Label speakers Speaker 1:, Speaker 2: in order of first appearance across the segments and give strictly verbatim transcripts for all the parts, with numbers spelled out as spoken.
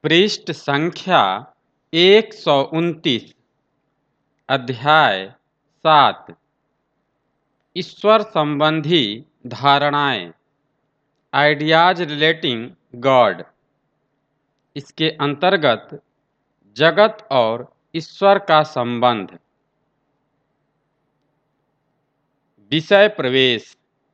Speaker 1: पृष्ठ संख्या एक सौ उनतीस। अध्याय सात। ईश्वर संबंधी धारणाएं, आइडियाज रिलेटिंग गॉड। इसके अंतर्गत जगत और ईश्वर का संबंध। विषय प्रवेश।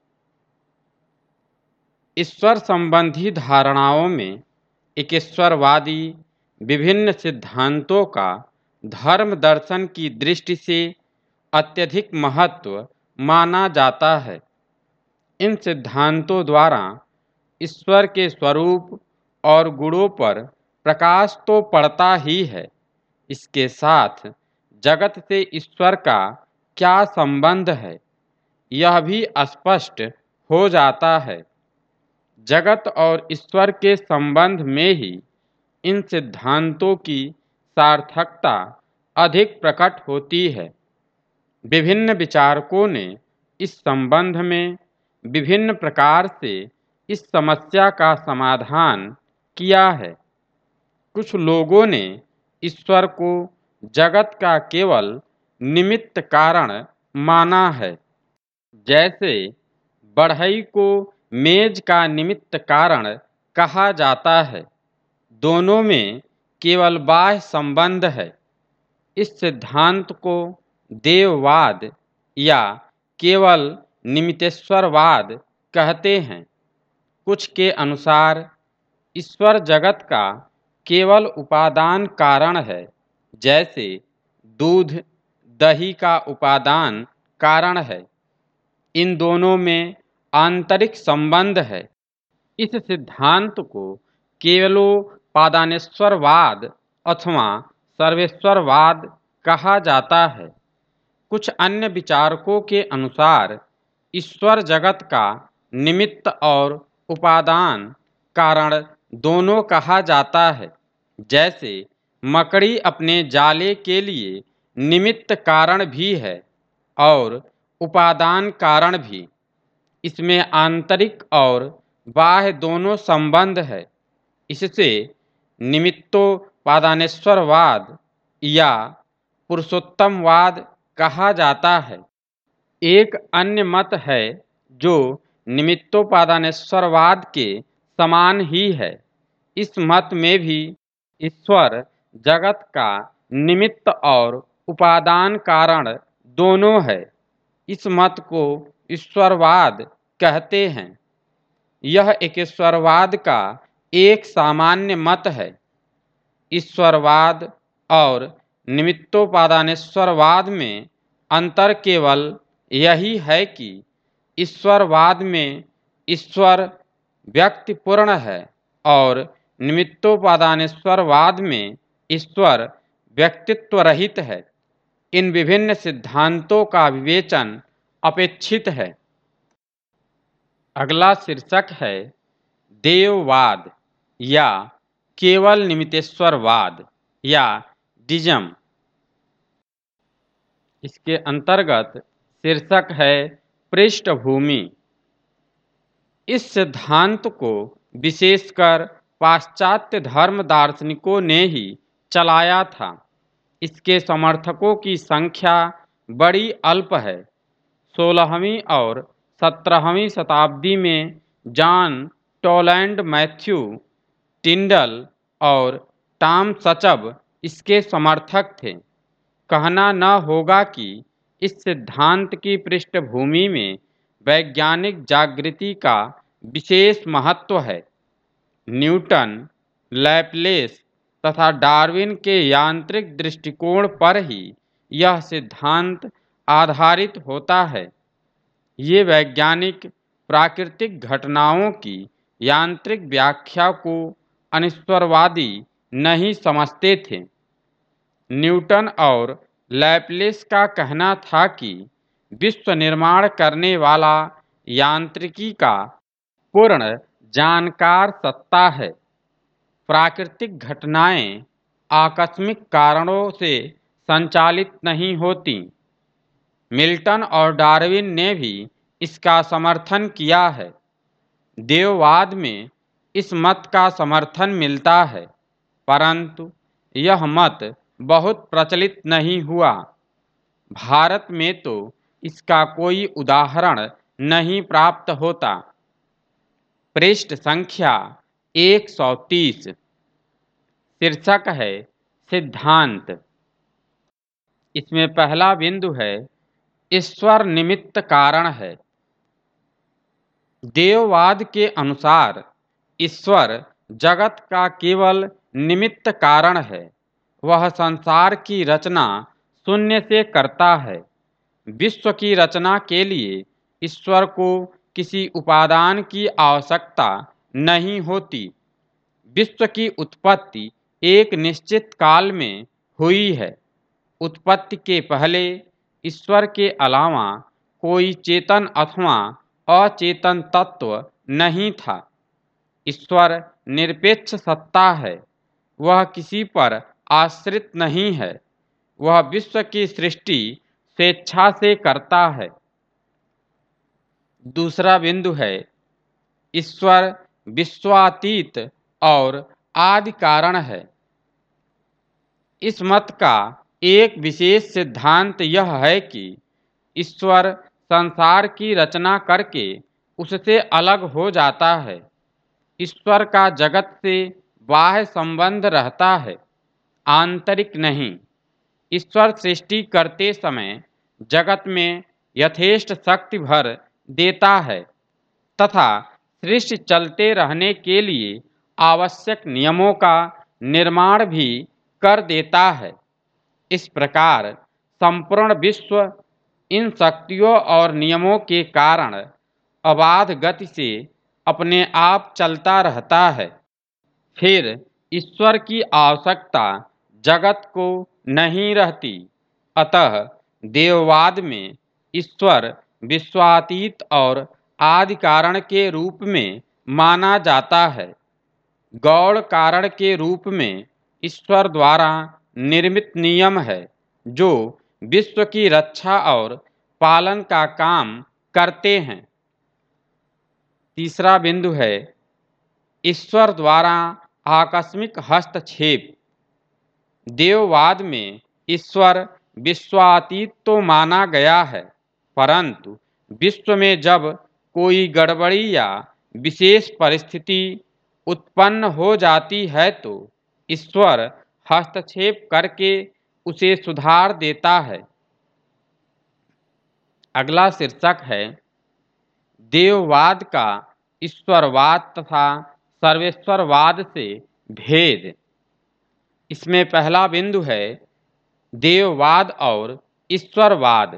Speaker 1: ईश्वर संबंधी धारणाओं में एकेश्वरवादी विभिन्न सिद्धांतों का धर्म दर्शन की दृष्टि से अत्यधिक महत्व माना जाता है। इन सिद्धांतों द्वारा ईश्वर के स्वरूप और गुणों पर प्रकाश तो पड़ता ही है, इसके साथ जगत से ईश्वर का क्या संबंध है यह भी स्पष्ट हो जाता है। जगत और ईश्वर के संबंध में ही इन सिद्धांतों की सार्थकता अधिक प्रकट होती है। विभिन्न विचारकों ने इस संबंध में विभिन्न प्रकार से इस समस्या का समाधान किया है। कुछ लोगों ने ईश्वर को जगत का केवल निमित्त कारण माना है, जैसे बढ़ई को मेज का निमित्त कारण कहा जाता है। दोनों में केवल बाह्य संबंध है। इस सिद्धांत को देववाद या केवल निमित्तेश्वरवाद कहते हैं। कुछ के अनुसार ईश्वर जगत का केवल उपादान कारण है, जैसे दूध दही का उपादान कारण है। इन दोनों में आंतरिक संबंध है। इस सिद्धांत को केवलोपादानेश्वरवाद अथवा सर्वेश्वरवाद कहा जाता है। कुछ अन्य विचारकों के अनुसार ईश्वर जगत का निमित्त और उपादान कारण दोनों कहा जाता है, जैसे मकड़ी अपने जाले के लिए निमित्त कारण भी है और उपादान कारण भी। इसमें आंतरिक और बाह्य दोनों संबंध है। इससे निमित्तोपादानेश्वरवाद या पुरुषोत्तमवाद कहा जाता है। एक अन्य मत है जो निमित्तोपादानेश्वरवाद के समान ही है। इस मत में भी ईश्वर जगत का निमित्त और उपादान कारण दोनों है। इस मत को ईश्वरवाद कहते हैं। यह एकेश्वरवाद का एक सामान्य मत है। ईश्वरवाद और निमित्तोपादानेश्वरवाद में अंतर केवल यही है कि ईश्वरवाद में ईश्वर व्यक्तिपूर्ण है और निमित्तोपादानेश्वरवाद में ईश्वर व्यक्तित्व रहित है। इन विभिन्न सिद्धांतों का विवेचन अपेक्षित है। अगला शीर्षक है देववाद या केवल निमित्तेश्वरवाद या डिज्म। इसके अंतर्गत शीर्षक है पृष्ठभूमि। इस सिद्धांत को विशेषकर पाश्चात्य धर्म दार्शनिकों ने ही चलाया था। इसके समर्थकों की संख्या बड़ी अल्प है। सोलहवीं और सत्रहवीं शताब्दी में जॉन टोलैंड, मैथ्यू टिंडल और टॉम सचब इसके समर्थक थे। कहना न होगा कि इस सिद्धांत की पृष्ठभूमि में वैज्ञानिक जागृति का विशेष महत्व है। न्यूटन, लैपलेस तथा डार्विन के यांत्रिक दृष्टिकोण पर ही यह सिद्धांत आधारित होता है। ये वैज्ञानिक प्राकृतिक घटनाओं की यांत्रिक व्याख्या को अनीश्वरवादी नहीं समझते थे। न्यूटन और लैपलेस का कहना था कि विश्व निर्माण करने वाला यांत्रिकी का पूर्ण जानकार सत्ता है। प्राकृतिक घटनाएं आकस्मिक कारणों से संचालित नहीं होती। मिल्टन और डार्विन ने भी इसका समर्थन किया है। देववाद में इस मत का समर्थन मिलता है। परंतु यह मत बहुत प्रचलित नहीं हुआ। भारत में तो इसका कोई उदाहरण नहीं प्राप्त होता। पृष्ठ संख्या एक सौ तीस। शीर्षक है सिद्धांत। इसमें पहला बिंदु है ईश्वर निमित्त कारण है। देववाद के अनुसार ईश्वर जगत का केवल निमित्त कारण है। वह संसार की रचना शून्य से करता है। विश्व की रचना के लिए ईश्वर को किसी उपादान की आवश्यकता नहीं होती। विश्व की उत्पत्ति एक निश्चित काल में हुई है। उत्पत्ति के पहले ईश्वर के अलावा कोई चेतन अथवा अचेतन तत्व नहीं था। ईश्वर निरपेक्ष सत्ता है। वह किसी पर आश्रित नहीं है। वह विश्व की सृष्टि स्वेच्छा से करता है। दूसरा बिंदु है ईश्वर विश्वातीत और आदि कारण है। इस मत का एक विशेष सिद्धांत यह है कि ईश्वर संसार की रचना करके उससे अलग हो जाता है। ईश्वर का जगत से बाह्य संबंध रहता है, आंतरिक नहीं। ईश्वर सृष्टि करते समय जगत में यथेष्ट शक्ति भर देता है तथा सृष्टि चलते रहने के लिए आवश्यक नियमों का निर्माण भी कर देता है। इस प्रकार संपूर्ण विश्व इन शक्तियों और नियमों के कारण अबाध गति से अपने आप चलता रहता है। फिर ईश्वर की आवश्यकता जगत को नहीं रहती। अतः देववाद में ईश्वर विश्वातीत और आदि कारण के रूप में माना जाता है। गौण कारण के रूप में ईश्वर द्वारा निर्मित नियम है जो विश्व की रक्षा और पालन का काम करते हैं। तीसरा बिंदु है ईश्वर द्वारा आकस्मिक हस्तक्षेप। देववाद में ईश्वर विश्वातीत तो माना गया है, परंतु विश्व में जब कोई गड़बड़ी या विशेष परिस्थिति उत्पन्न हो जाती है तो ईश्वर हस्तक्षेप करके उसे सुधार देता है। अगला शीर्षक है देववाद का ईश्वरवाद तथा सर्वेश्वरवाद से भेद। इसमें पहला बिंदु है देववाद और ईश्वरवाद।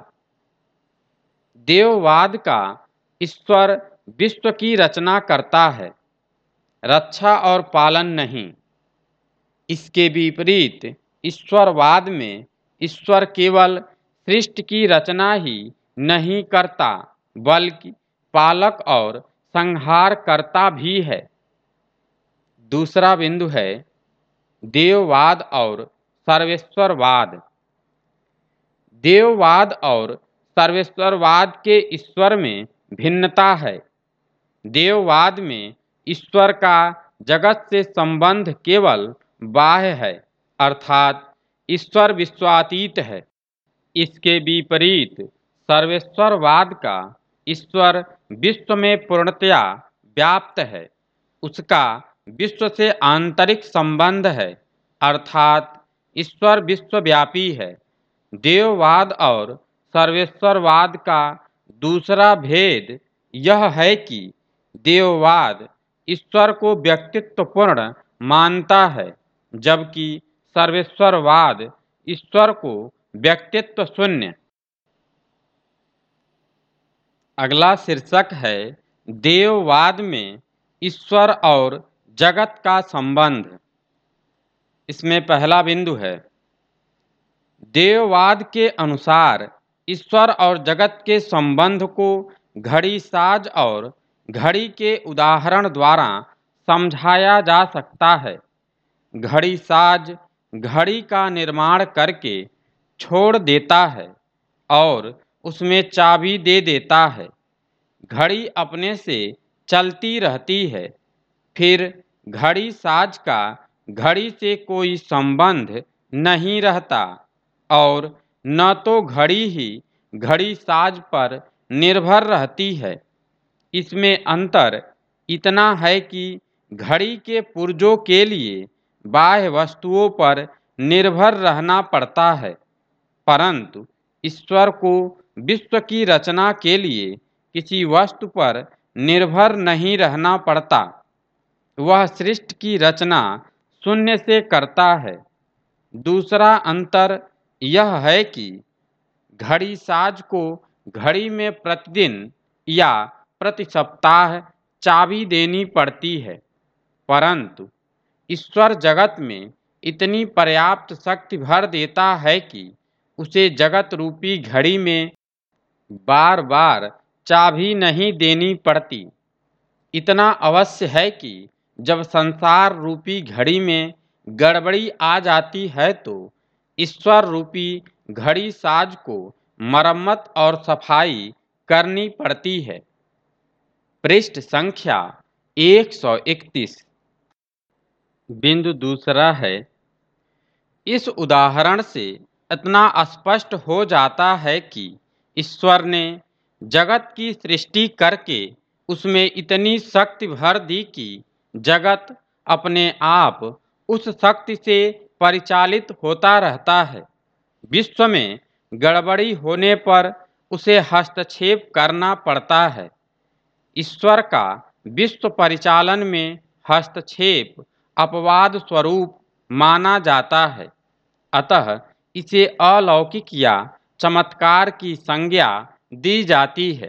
Speaker 1: देववाद का ईश्वर विश्व की रचना करता है, रक्षा और पालन नहीं। इसके विपरीत ईश्वरवाद में ईश्वर केवल सृष्टि की रचना ही नहीं करता बल्कि पालक और संहार करता भी है। दूसरा बिंदु है देववाद और सर्वेश्वरवाद। देववाद और सर्वेश्वरवाद के ईश्वर में भिन्नता है। देववाद में ईश्वर का जगत से संबंध केवल बाह्य है, अर्थात ईश्वर विश्वातीत है। इसके विपरीत सर्वेश्वरवाद का ईश्वर विश्व में पूर्णतया व्याप्त है। उसका विश्व से आंतरिक संबंध है, अर्थात ईश्वर विश्वव्यापी है। देववाद और सर्वेश्वरवाद का दूसरा भेद यह है कि देववाद ईश्वर को व्यक्तित्वपूर्ण मानता है, जबकि सर्वेश्वरवाद ईश्वर को व्यक्तित्व शून्य। अगला शीर्षक है देववाद में ईश्वर और जगत का संबंध। इसमें पहला बिंदु है देववाद के अनुसार ईश्वर और जगत के संबंध को घड़ी साज और घड़ी के उदाहरण द्वारा समझाया जा सकता है। घड़ी साज घड़ी का निर्माण करके छोड़ देता है और उसमें चाबी दे देता है। घड़ी अपने से चलती रहती है। फिर घड़ी साज का घड़ी से कोई संबंध नहीं रहता और न तो घड़ी ही घड़ी साज पर निर्भर रहती है। इसमें अंतर इतना है कि घड़ी के पुर्जों के लिए बाह्य वस्तुओं पर निर्भर रहना पड़ता है, परंतु ईश्वर को विश्व की रचना के लिए किसी वस्तु पर निर्भर नहीं रहना पड़ता। वह सृष्टि की रचना शून्य से करता है। दूसरा अंतर यह है कि घड़ी साज को घड़ी में प्रतिदिन या प्रति सप्ताह चाबी देनी पड़ती है, परंतु ईश्वर जगत में इतनी पर्याप्त शक्ति भर देता है कि उसे जगत रूपी घड़ी में बार बार चाबी नहीं देनी पड़ती। इतना अवश्य है कि जब संसार रूपी घड़ी में गड़बड़ी आ जाती है तो ईश्वर रूपी घड़ी साज को मरम्मत और सफाई करनी पड़ती है। पृष्ठ संख्या एक सौ इकतीस। बिंदु दूसरा है, इस उदाहरण से इतना स्पष्ट हो जाता है कि ईश्वर ने जगत की सृष्टि करके उसमें इतनी शक्ति भर दी कि जगत अपने आप उस शक्ति से परिचालित होता रहता है। विश्व में गड़बड़ी होने पर उसे हस्तक्षेप करना पड़ता है। ईश्वर का विश्व परिचालन में हस्तक्षेप अपवाद स्वरूप माना जाता है, अतः इसे अलौकिक या चमत्कार की संज्ञा दी जाती है।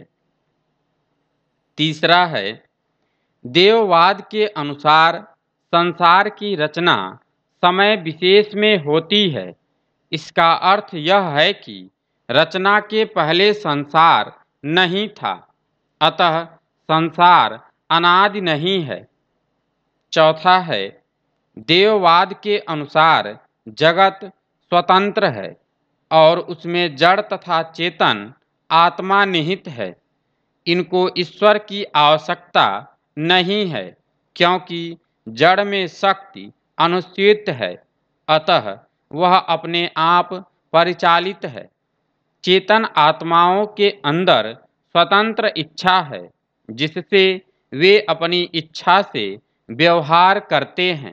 Speaker 1: तीसरा है, देववाद के अनुसार संसार की रचना समय विशेष में होती है। इसका अर्थ यह है कि रचना के पहले संसार नहीं था, अतः संसार अनादि नहीं है। चौथा है, देववाद के अनुसार जगत स्वतंत्र है और उसमें जड़ तथा चेतन आत्मा निहित है। इनको ईश्वर की आवश्यकता नहीं है, क्योंकि जड़ में शक्ति अनुस्यूत है, अतः वह अपने आप परिचालित है। चेतन आत्माओं के अंदर स्वतंत्र इच्छा है, जिससे वे अपनी इच्छा से व्यवहार करते हैं।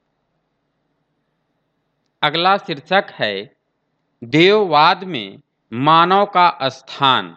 Speaker 1: अगला शीर्षक है, देववाद में मानव का स्थान।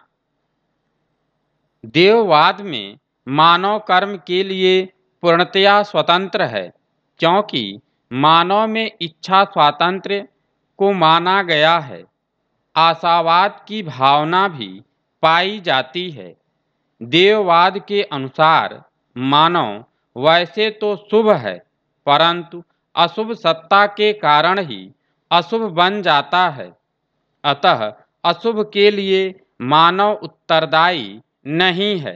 Speaker 1: देववाद में मानव कर्म के लिए पूर्णतया स्वतंत्र है, क्योंकि मानव में इच्छा स्वातंत्र्य को माना गया है। आशावाद की भावना भी पाई जाती है। देववाद के अनुसार मानव वैसे तो शुभ है, परंतु अशुभ सत्ता के कारण ही अशुभ बन जाता है, अतः अशुभ के लिए मानव उत्तरदायी नहीं है।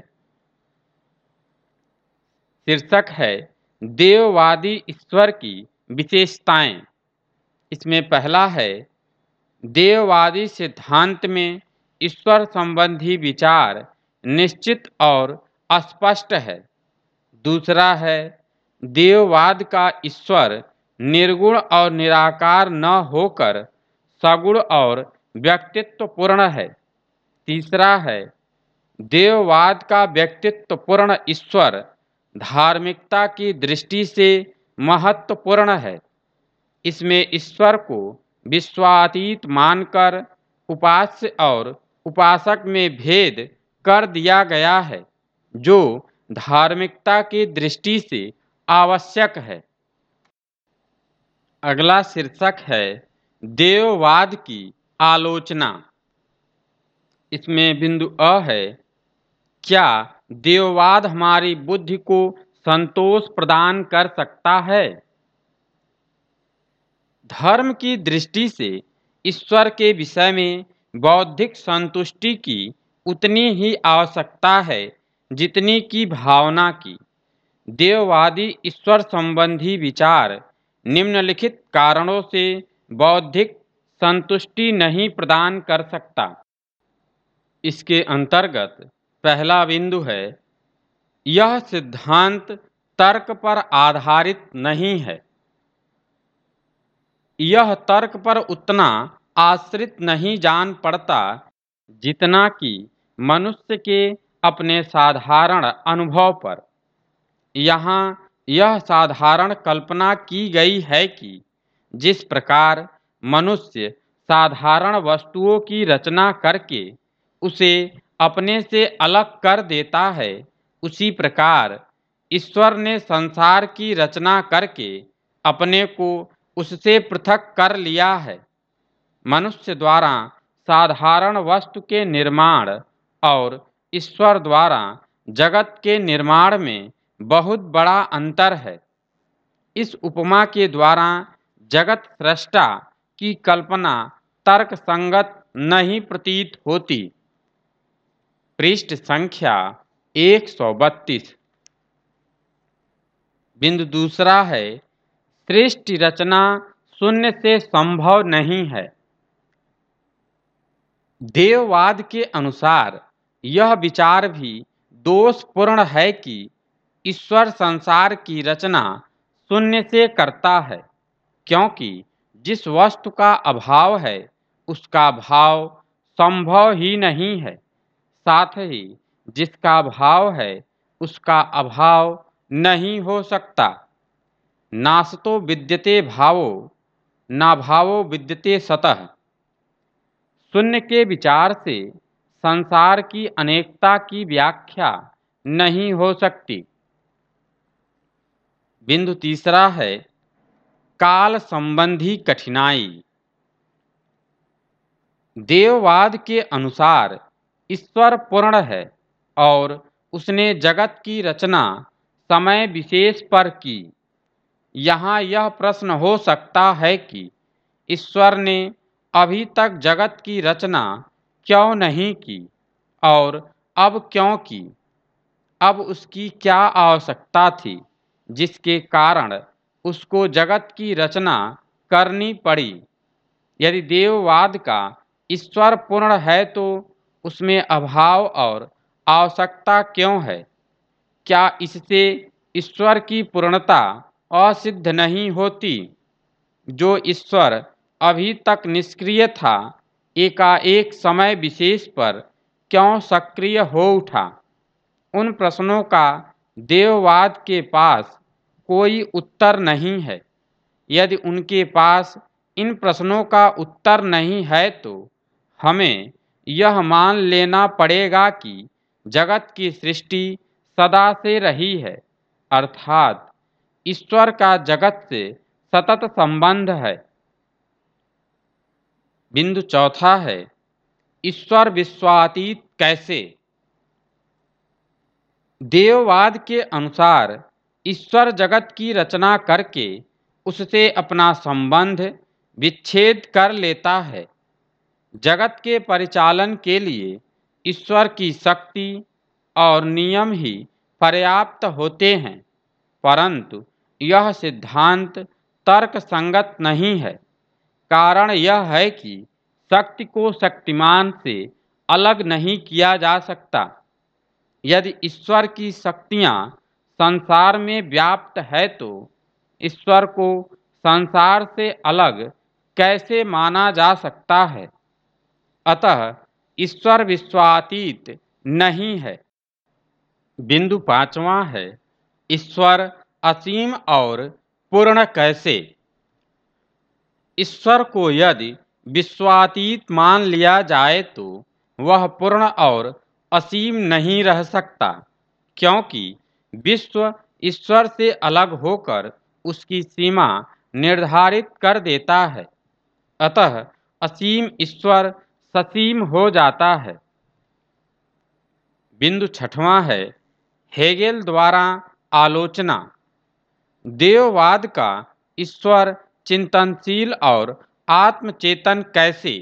Speaker 1: शीर्षक है, देववादी ईश्वर की विशेषताएं। इसमें पहला है, देववादी सिद्धांत में ईश्वर संबंधी विचार निश्चित और स्पष्ट है। दूसरा है, देववाद का ईश्वर निर्गुण और निराकार न होकर सगुण और व्यक्तित्वपूर्ण है। तीसरा है, देववाद का व्यक्तित्वपूर्ण ईश्वर धार्मिकता की दृष्टि से महत्वपूर्ण है। इसमें ईश्वर को विश्वातीत मानकर उपास्य और उपासक में भेद कर दिया गया है, जो धार्मिकता की दृष्टि से आवश्यक है। अगला शीर्षक है, देववाद की आलोचना। इसमें बिंदु अ है, क्या देववाद हमारी बुद्धि को संतोष प्रदान कर सकता है? धर्म की दृष्टि से ईश्वर के विषय में बौद्धिक संतुष्टि की उतनी ही आवश्यकता है जितनी की भावना की। देववादी ईश्वर संबंधी विचार निम्नलिखित कारणों से बौद्धिक संतुष्टि नहीं प्रदान कर सकता। इसके अंतर्गत पहला बिंदु है, यह सिद्धांत तर्क पर आधारित नहीं है। यह तर्क पर उतना आश्रित नहीं जान पड़ता जितना कि मनुष्य के अपने साधारण अनुभव पर। यहाँ यह साधारण कल्पना की गई है कि जिस प्रकार मनुष्य साधारण वस्तुओं की रचना करके उसे अपने से अलग कर देता है, उसी प्रकार ईश्वर ने संसार की रचना करके अपने को उससे पृथक कर लिया है। मनुष्य द्वारा साधारण वस्तु के निर्माण और ईश्वर द्वारा जगत के निर्माण में बहुत बड़ा अंतर है। इस उपमा के द्वारा जगत सृष्टा की कल्पना तर्क संगत नहीं प्रतीत होती। पृष्ठ संख्या एक सौ बत्तीस। बिंदु दूसरा है, सृष्टि रचना शून्य से संभव नहीं है। देववाद के अनुसार यह विचार भी दोषपूर्ण है कि ईश्वर संसार की रचना शून्य से करता है, क्योंकि जिस वस्तु का अभाव है उसका भाव संभव ही नहीं है। साथ ही जिसका भाव है उसका अभाव नहीं हो सकता। नासतो विद्यते भावो नाभावो विद्यते सतः। शून्य के विचार से संसार की अनेकता की व्याख्या नहीं हो सकती। बिंदु तीसरा है, काल संबंधी कठिनाई। देववाद के अनुसार ईश्वर पूर्ण है और उसने जगत की रचना समय विशेष पर की। यहाँ यह प्रश्न हो सकता है कि ईश्वर ने अभी तक जगत की रचना क्यों नहीं की और अब क्यों की? अब उसकी क्या आवश्यकता थी जिसके कारण उसको जगत की रचना करनी पड़ी? यदि देववाद का ईश्वर पूर्ण है तो उसमें अभाव और आवश्यकता क्यों है? क्या इससे ईश्वर की पूर्णता असिद्ध नहीं होती? जो ईश्वर अभी तक निष्क्रिय था, एकाएक समय विशेष पर क्यों सक्रिय हो उठा? उन प्रश्नों का देववाद के पास कोई उत्तर नहीं है। यदि उनके पास इन प्रश्नों का उत्तर नहीं है तो हमें यह मान लेना पड़ेगा कि जगत की सृष्टि सदा से रही है, अर्थात ईश्वर का जगत से सतत संबंध है। बिंदु चौथा है, ईश्वर विश्वातीत कैसे? देववाद के अनुसार ईश्वर जगत की रचना करके उससे अपना संबंध विच्छेद कर लेता है। जगत के परिचालन के लिए ईश्वर की शक्ति और नियम ही पर्याप्त होते हैं, परंतु यह सिद्धांत तर्क संगत नहीं है। कारण यह है कि शक्ति को शक्तिमान से अलग नहीं किया जा सकता। यदि ईश्वर की शक्तियाँ संसार में व्याप्त है तो ईश्वर को संसार से अलग कैसे माना जा सकता है? अतः ईश्वर विश्वातीत नहीं है। बिंदु पांचवा है, ईश्वर असीम और पूर्ण कैसे? ईश्वर को यदि विश्वातीत मान लिया जाए तो वह पूर्ण और असीम नहीं रह सकता, क्योंकि विश्व ईश्वर से अलग होकर उसकी सीमा निर्धारित कर देता है। अतः असीम ईश्वर ससीम हो जाता है। बिंदु छठवां है, हेगेल द्वारा आलोचना। देववाद का ईश्वर चिंतनशील और आत्मचेतन कैसे?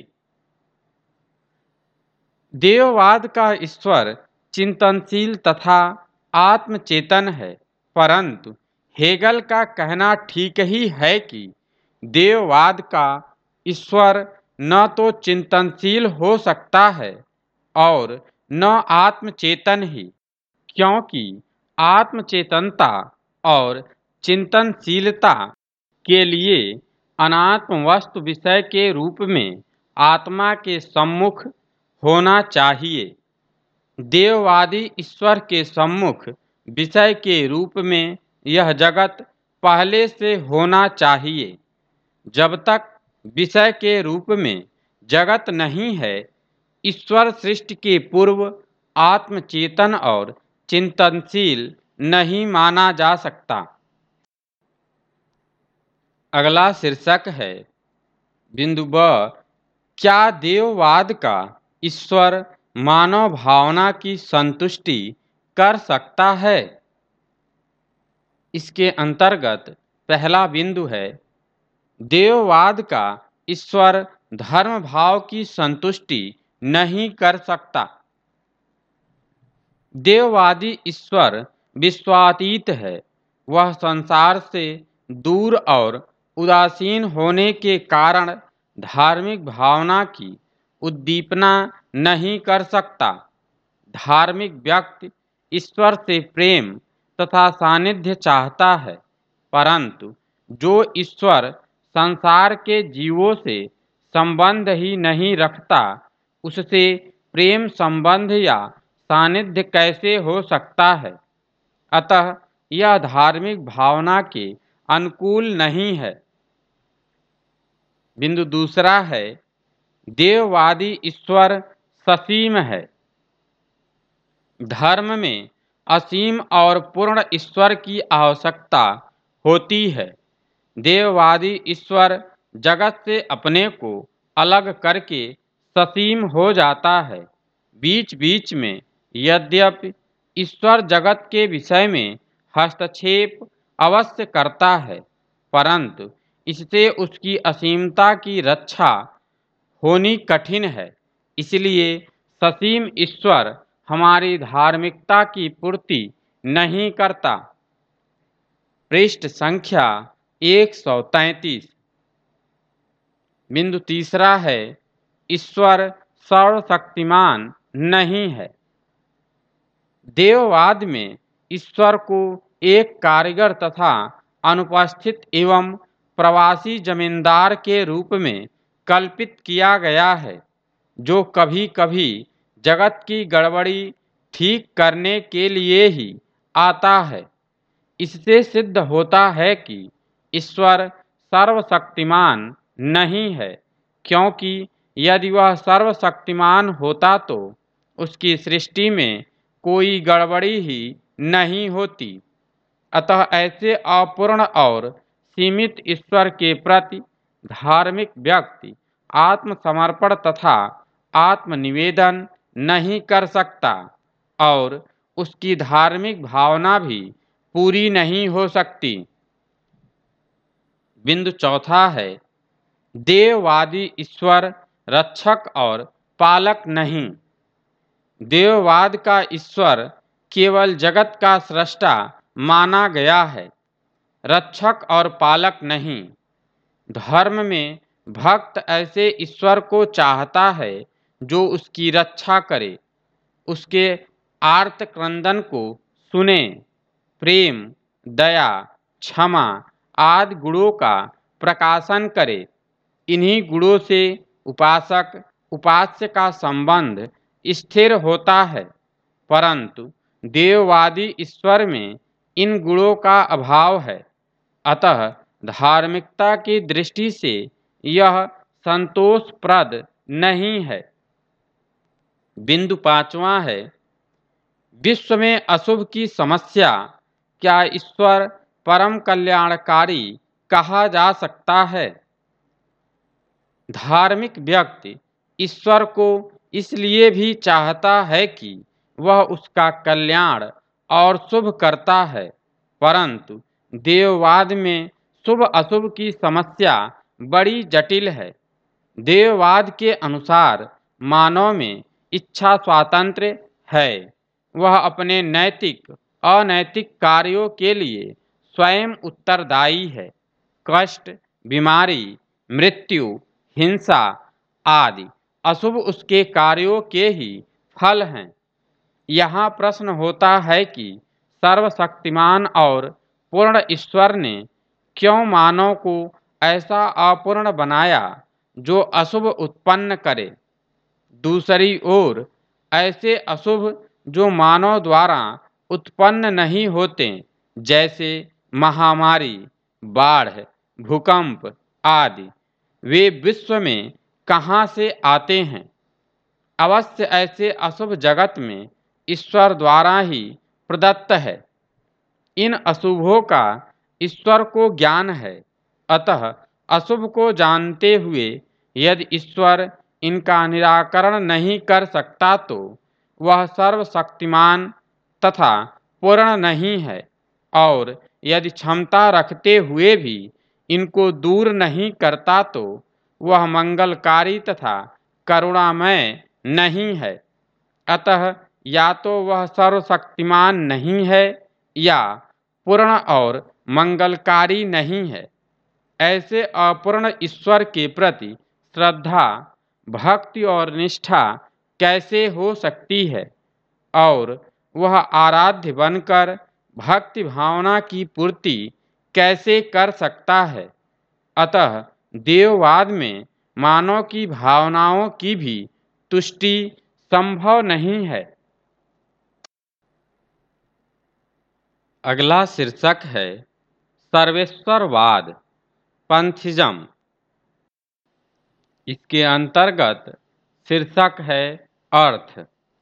Speaker 1: देववाद का ईश्वर चिंतनशील तथा आत्मचेतन है, परंतु हेगल का कहना ठीक ही है कि देववाद का ईश्वर न तो चिंतनशील हो सकता है और न आत्मचेतन ही, क्योंकि आत्मचेतनता और चिंतनशीलता के लिए अनात्म वस्तु विषय के रूप में आत्मा के सम्मुख होना चाहिए। देववादी ईश्वर के सम्मुख विषय के रूप में यह जगत पहले से होना चाहिए। जब तक विषय के रूप में जगत नहीं है, ईश्वर सृष्टि के पूर्व आत्मचेतन और चिंतनशील नहीं माना जा सकता। अगला शीर्षक है बिंदु ब, क्या देववाद का ईश्वर मानव भावना की संतुष्टि कर सकता है? इसके अंतर्गत पहला बिंदु है, देववाद का ईश्वर धर्म भाव की संतुष्टि नहीं कर सकता। देववादी ईश्वर विश्वातीत है। वह संसार से दूर और उदासीन होने के कारण धार्मिक भावना की उद्दीपना नहीं कर सकता। धार्मिक व्यक्ति ईश्वर से प्रेम तथा सानिध्य चाहता है, परंतु जो ईश्वर संसार के जीवों से संबंध ही नहीं रखता, उससे प्रेम संबंध या सानिध्य कैसे हो सकता है? अतः यह धार्मिक भावना के अनुकूल नहीं है। बिंदु दूसरा है, देववादी ईश्वर ससीम है। धर्म में असीम और पूर्ण ईश्वर की आवश्यकता होती है। देववादी ईश्वर जगत से अपने को अलग करके ससीम हो जाता है। बीच बीच में यद्यपि ईश्वर जगत के विषय में हस्तक्षेप अवश्य करता है, परंतु इससे उसकी असीमता की रक्षा होनी कठिन है। इसलिए ससीम ईश्वर हमारी धार्मिकता की पूर्ति नहीं करता। पृष्ठ संख्या एक सौ तैंतीस। बिंदु तीसरा है, ईश्वर सर्वशक्तिमान नहीं है। देववाद में ईश्वर को एक कारीगर तथा अनुपस्थित एवं प्रवासी जमींदार के रूप में कल्पित किया गया है, जो कभी कभी जगत की गड़बड़ी ठीक करने के लिए ही आता है। इससे सिद्ध होता है कि ईश्वर सर्वशक्तिमान नहीं है, क्योंकि यदि वह सर्वशक्तिमान होता तो उसकी सृष्टि में कोई गड़बड़ी ही नहीं होती। अतः ऐसे अपूर्ण और सीमित ईश्वर के प्रति धार्मिक व्यक्ति आत्मसमर्पण तथा आत्मनिवेदन नहीं कर सकता और उसकी धार्मिक भावना भी पूरी नहीं हो सकती। बिंदु चौथा है, देववादी ईश्वर रक्षक और पालक नहीं। देववाद का ईश्वर केवल जगत का सृष्टा माना गया है, रक्षक और पालक नहीं। धर्म में भक्त ऐसे ईश्वर को चाहता है जो उसकी रक्षा करे, उसके आर्त क्रंदन को सुने, प्रेम, दया, क्षमा आदि गुणों का प्रकाशन करे। इन्हीं गुणों से उपासक उपास्य का संबंध स्थिर होता है, परंतु देववादी ईश्वर में इन गुणों का अभाव है। अतः धार्मिकता की दृष्टि से यह संतोषप्रद नहीं है। बिंदु पांचवा है, विश्व में अशुभ की समस्या क्या ईश्वर परम कल्याणकारी कहा जा सकता है? धार्मिक व्यक्ति ईश्वर को इसलिए भी चाहता है कि वह उसका कल्याण और शुभ करता है, परंतु देववाद में शुभ अशुभ की समस्या बड़ी जटिल है। देववाद के अनुसार मानव में इच्छा स्वातंत्र्य है। वह अपने नैतिक अनैतिक कार्यों के लिए स्वयं उत्तरदायी है। कष्ट, बीमारी, मृत्यु, हिंसा आदि अशुभ उसके कार्यों के ही फल हैं। यहाँ प्रश्न होता है कि सर्वशक्तिमान और पूर्ण ईश्वर ने क्यों मानव को ऐसा अपूर्ण बनाया जो अशुभ उत्पन्न करे, दूसरी ओर ऐसे अशुभ जो मानव द्वारा उत्पन्न नहीं होते, जैसे महामारी, बाढ़, भूकंप आदि, वे विश्व में कहाँ से आते हैं? अवश्य ऐसे अशुभ जगत में ईश्वर द्वारा ही प्रदत्त है। इन अशुभों का ईश्वर को ज्ञान है, अतः अशुभ को जानते हुए यदि ईश्वर इनका निराकरण नहीं कर सकता तो वह सर्वशक्तिमान तथा पूर्ण नहीं है, और यदि क्षमता रखते हुए भी इनको दूर नहीं करता तो वह मंगलकारी तथा करुणामय नहीं है। अतः या तो वह सर्वशक्तिमान नहीं है या पूर्ण और मंगलकारी नहीं है। ऐसे अपूर्ण ईश्वर के प्रति श्रद्धा, भक्ति और निष्ठा कैसे हो सकती है, और वह आराध्य बनकर भक्ति भावना की पूर्ति कैसे कर सकता है? अतः देववाद में मानव की भावनाओं की भी तुष्टि संभव नहीं है। अगला शीर्षक है सर्वेश्वरवाद, पंथिज्म। इसके अंतर्गत शीर्षक है अर्थ।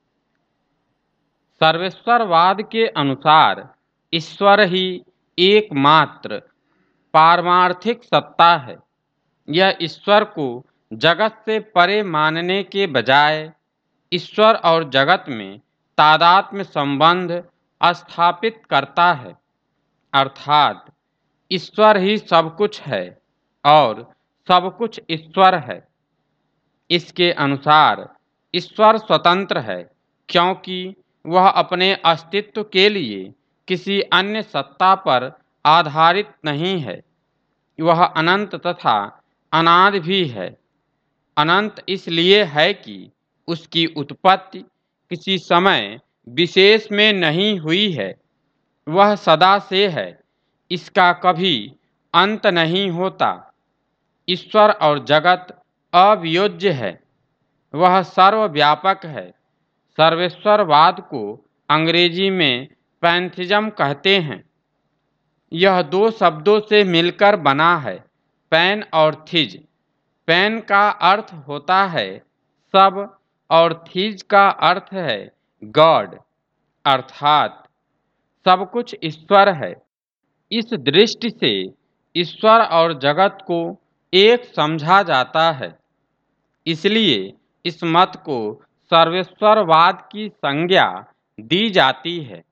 Speaker 1: सर्वेश्वरवाद के अनुसार ईश्वर ही एकमात्र पारमार्थिक सत्ता है। यह ईश्वर को जगत से परे मानने के बजाय ईश्वर और जगत में तादात्म्य संबंध स्थापित करता है, अर्थात ईश्वर ही सब कुछ है और सब कुछ ईश्वर है। इसके अनुसार ईश्वर स्वतंत्र है, क्योंकि वह अपने अस्तित्व के लिए किसी अन्य सत्ता पर आधारित नहीं है। वह अनंत तथा अनादि भी है। अनंत इसलिए है कि उसकी उत्पत्ति किसी समय विशेष में नहीं हुई है। वह सदा से है, इसका कभी अंत नहीं होता। ईश्वर और जगत अवियोज्य है, वह सर्वव्यापक है। सर्वेश्वरवाद को अंग्रेजी में पैंथिज्म कहते हैं। यह दो शब्दों से मिलकर बना है, पैन और थिज। पैन का अर्थ होता है सब और थीज का अर्थ है गॉड, अर्थात सब कुछ ईश्वर है। इस दृष्टि से ईश्वर और जगत को एक समझा जाता है। इसलिए इस मत को सर्वेश्वरवाद की संज्ञा दी जाती है।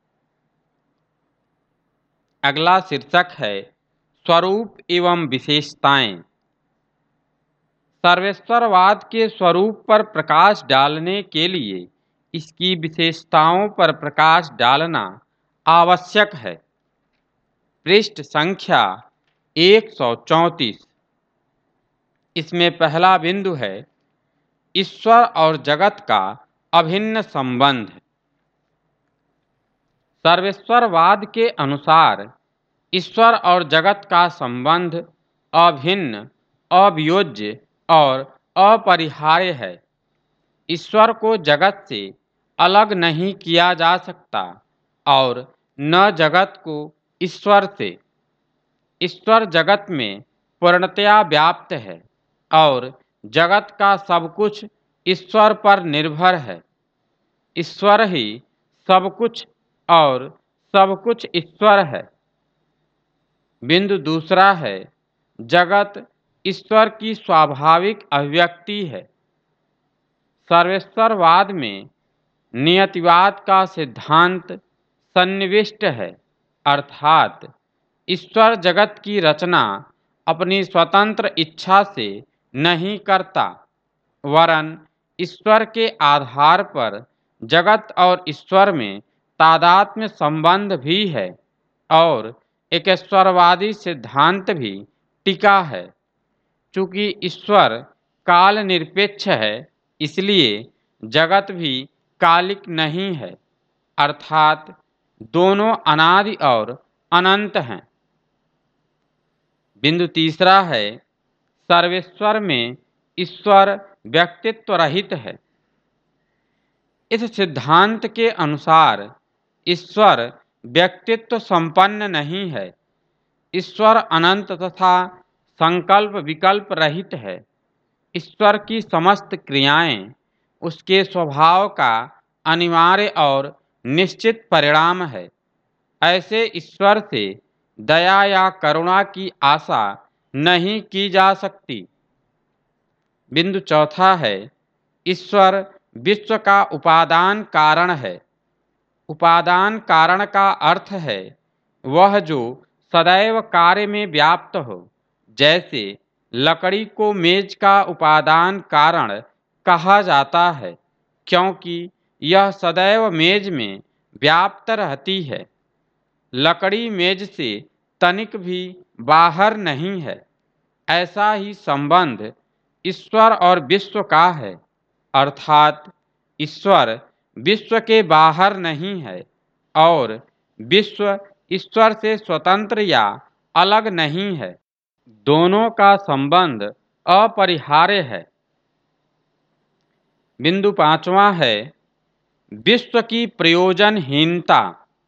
Speaker 1: अगला शीर्षक है स्वरूप एवं विशेषताएं। सर्वेश्वरवाद के स्वरूप पर प्रकाश डालने के लिए इसकी विशेषताओं पर प्रकाश डालना आवश्यक है। पृष्ठ संख्या एक सौ चौंतीस। इसमें पहला बिंदु है ईश्वर और जगत का अभिन्न संबंध। सर्वेश्वरवाद के अनुसार ईश्वर और जगत का संबंध अभिन्न, अवियोज्य और अपरिहार्य है। ईश्वर को जगत से अलग नहीं किया जा सकता और न जगत को ईश्वर से। ईश्वर जगत में पूर्णतया व्याप्त है और जगत का सब कुछ ईश्वर पर निर्भर है। ईश्वर ही सब कुछ और सब कुछ ईश्वर है। बिंदु दूसरा है जगत ईश्वर की स्वाभाविक अभिव्यक्ति है। सर्वेश्वरवाद में नियतिवाद का सिद्धांत सन्निविष्ट है, अर्थात ईश्वर जगत की रचना अपनी स्वतंत्र इच्छा से नहीं करता, वरन ईश्वर के आधार पर जगत और ईश्वर में तादात्म्य संबंध भी है और एकेश्वरवादी सिद्धांत भी टिका है। चूँकि ईश्वर काल निरपेक्ष है, इसलिए जगत भी कालिक नहीं है, अर्थात दोनों अनादि और अनंत हैं। बिंदु तीसरा है, सर्वेश्वर में ईश्वर व्यक्तित्व रहित है। इस सिद्धांत के अनुसार ईश्वर व्यक्तित्व संपन्न नहीं है। ईश्वर अनंत तथा संकल्प विकल्प रहित है। ईश्वर की समस्त क्रियाएं उसके स्वभाव का अनिवार्य और निश्चित परिणाम है। ऐसे ईश्वर से दया या करुणा की आशा नहीं की जा सकती। बिंदु चौथा है, ईश्वर विश्व का उपादान कारण है। उपादान कारण का अर्थ है वह जो सदैव कार्य में व्याप्त हो। जैसे लकड़ी को मेज का उपादान कारण कहा जाता है क्योंकि यह सदैव मेज में व्याप्त रहती है। लकड़ी मेज से तनिक भी बाहर नहीं है। ऐसा ही संबंध ईश्वर और विश्व का है, अर्थात ईश्वर विश्व के बाहर नहीं है और विश्व ईश्वर से स्वतंत्र या अलग नहीं है। दोनों का संबंध अपरिहार्य है। बिंदु पांचवा है, विश्व की प्रयोजनहीनता।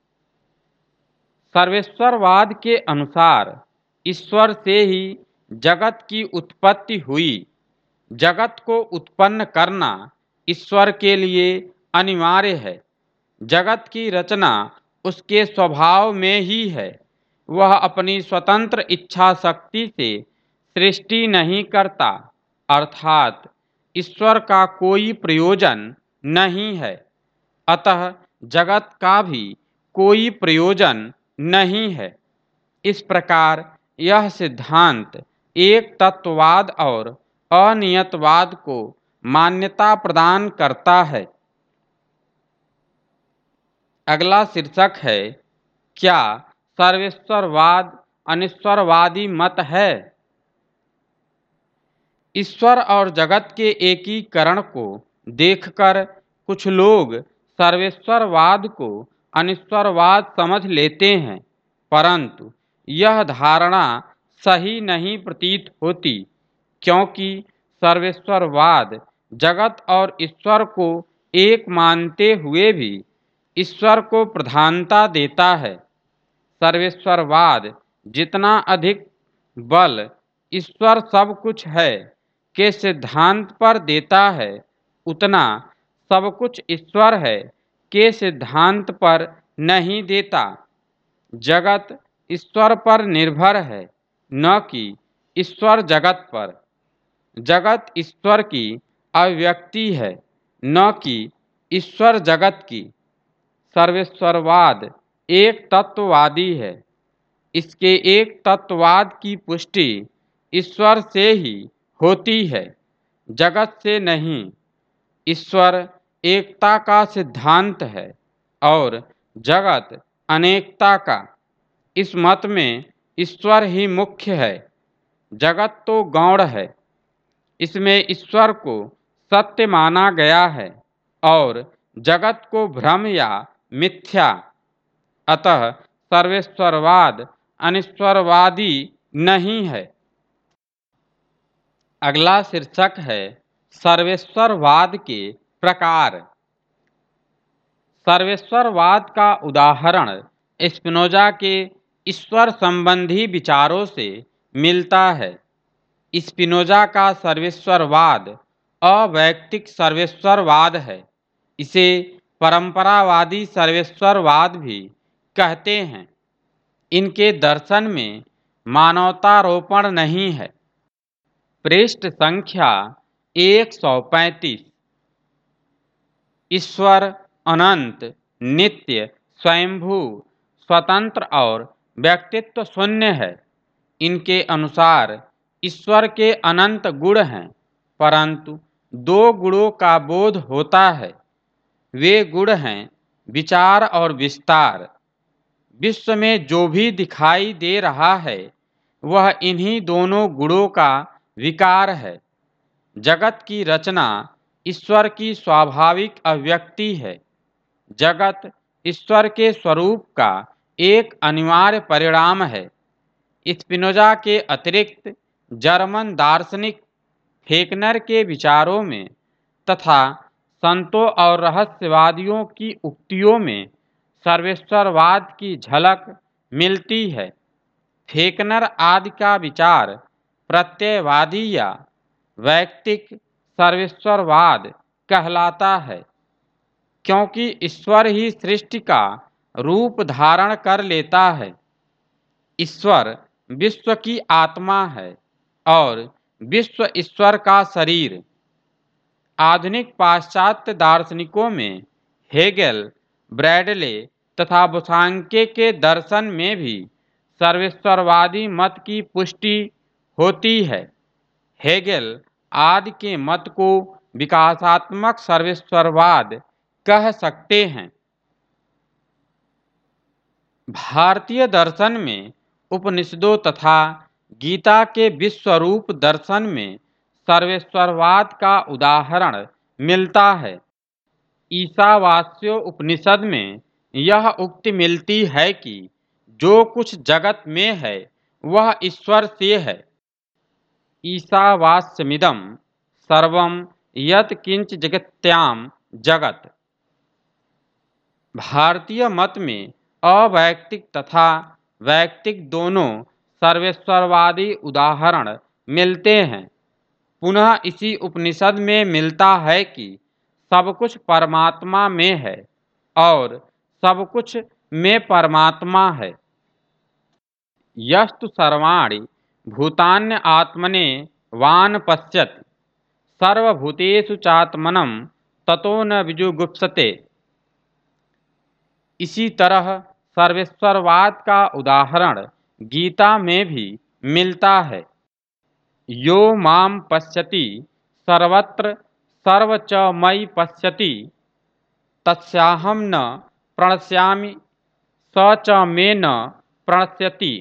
Speaker 1: सर्वेश्वरवाद के अनुसार ईश्वर से ही जगत की उत्पत्ति हुई। जगत को उत्पन्न करना ईश्वर के लिए अनिवार्य है। जगत की रचना उसके स्वभाव में ही है। वह अपनी स्वतंत्र इच्छा शक्ति से सृष्टि नहीं करता, अर्थात ईश्वर का कोई प्रयोजन नहीं है। अतः जगत का भी कोई प्रयोजन नहीं है। इस प्रकार यह सिद्धांत एक तत्ववाद और अनियतवाद को मान्यता प्रदान करता है। अगला शीर्षक है, क्या सर्वेश्वरवाद अनिश्वरवादी मत है? ईश्वर और जगत के एकीकरण को देखकर कुछ लोग सर्वेश्वरवाद को अनिश्वरवाद समझ लेते हैं, परंतु यह धारणा सही नहीं प्रतीत होती, क्योंकि सर्वेश्वरवाद जगत और ईश्वर को एक मानते हुए भी ईश्वर को प्रधानता देता है। सर्वेश्वरवाद जितना अधिक बल ईश्वर सब कुछ है के सिद्धांत पर देता है, उतना सब कुछ ईश्वर है के सिद्धांत पर नहीं देता। जगत ईश्वर पर निर्भर है, न कि ईश्वर जगत पर। जगत ईश्वर की अभिव्यक्ति है, न कि ईश्वर जगत की। सर्वेश्वरवाद एक तत्ववादी है। इसके एक तत्ववाद की पुष्टि ईश्वर से ही होती है, जगत से नहीं। ईश्वर एकता का सिद्धांत है और जगत अनेकता का। इस मत में ईश्वर ही मुख्य है, जगत तो गौण है। इसमें ईश्वर को सत्य माना गया है और जगत को भ्रम या मिथ्या। अतः सर्वेश्वरवाद अनिश्वरवादी नहीं है। अगला शीर्षक है, सर्वेश्वरवाद के प्रकार। सर्वेश्वरवाद का उदाहरण स्पिनोजा के ईश्वर संबंधी विचारों से मिलता है। स्पिनोजा का सर्वेश्वरवाद अवैयक्तिक सर्वेश्वरवाद है। इसे परंपरावादी सर्वेश्वरवाद भी कहते हैं। इनके दर्शन में मानवतारोपण नहीं है। पृष्ठ संख्या एक सौ पैंतीस। ईश्वर अनंत, नित्य, स्वयंभू, स्वतंत्र और व्यक्तित्व शून्य है। इनके अनुसार ईश्वर के अनंत गुण हैं, परंतु दो गुणों का बोध होता है। वे गुण हैं विचार और विस्तार। विश्व में जो भी दिखाई दे रहा है वह इन्हीं दोनों गुणों का विकार है। जगत की रचना ईश्वर की स्वाभाविक अभिव्यक्ति है। जगत ईश्वर के स्वरूप का एक अनिवार्य परिणाम है। स्पिनोजा के अतिरिक्त जर्मन दार्शनिक फेकनर के विचारों में तथा संतों और रहस्यवादियों की उक्तियों में सर्वेश्वरवाद की झलक मिलती है। फेकनर आदि का विचार प्रत्ययवादी या वैयक्तिक सर्वेश्वरवाद कहलाता है, क्योंकि ईश्वर ही सृष्टि का रूप धारण कर लेता है। ईश्वर विश्व की आत्मा है और विश्व ईश्वर का शरीर। आधुनिक पाश्चात्य दार्शनिकों में हेगेल, ब्रैडले तथा बुसांके के दर्शन में भी सर्वेश्वरवादी मत की पुष्टि होती है। हेगेल आदि के मत को विकासात्मक सर्वेश्वरवाद कह सकते हैं। भारतीय दर्शन में उपनिषदों तथा गीता के विश्वरूप दर्शन में सर्वेश्वरवाद का उदाहरण मिलता है। ईशावास्यो उपनिषद में यह उक्ति मिलती है कि जो कुछ जगत में है वह ईश्वर से है। ईशावास्यमिदं सर्वं यत् किंच जगत्याम जगत। भारतीय मत में अवैयक्तिक तथा वैयक्तिक दोनों सर्वेश्वरवादी उदाहरण मिलते हैं। पुनः इसी उपनिषद में मिलता है कि सब कुछ परमात्मा में है और सब कुछ में परमात्मा है। यस्तु सर्वाणि भूतान्य आत्मने वान पश्यति सर्वभूतेषु चात्मनं ततो न विजुगुप्सते। इसी तरह सर्वेश्वरवाद का उदाहरण गीता में भी मिलता है। यो माम पश्यति सर्वत्र सर्व च मयि पश्यति तस्याहं न प्रणश्यामि स च मे न प्रणश्यति।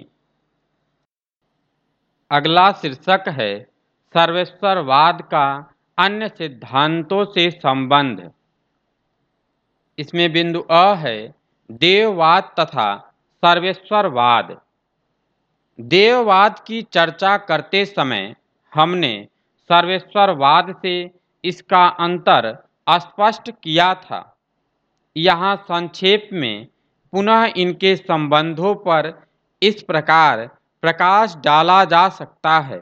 Speaker 1: अगला शीर्षक है सर्वेश्वरवाद का अन्य सिद्धांतों से संबंध। इसमें बिंदु अ है देववाद तथा सर्वेश्वरवाद। देववाद की चर्चा करते समय हमने सर्वेश्वरवाद से इसका अंतर स्पष्ट किया था। यहाँ संक्षेप में पुनः इनके संबंधों पर इस प्रकार प्रकाश डाला जा सकता है।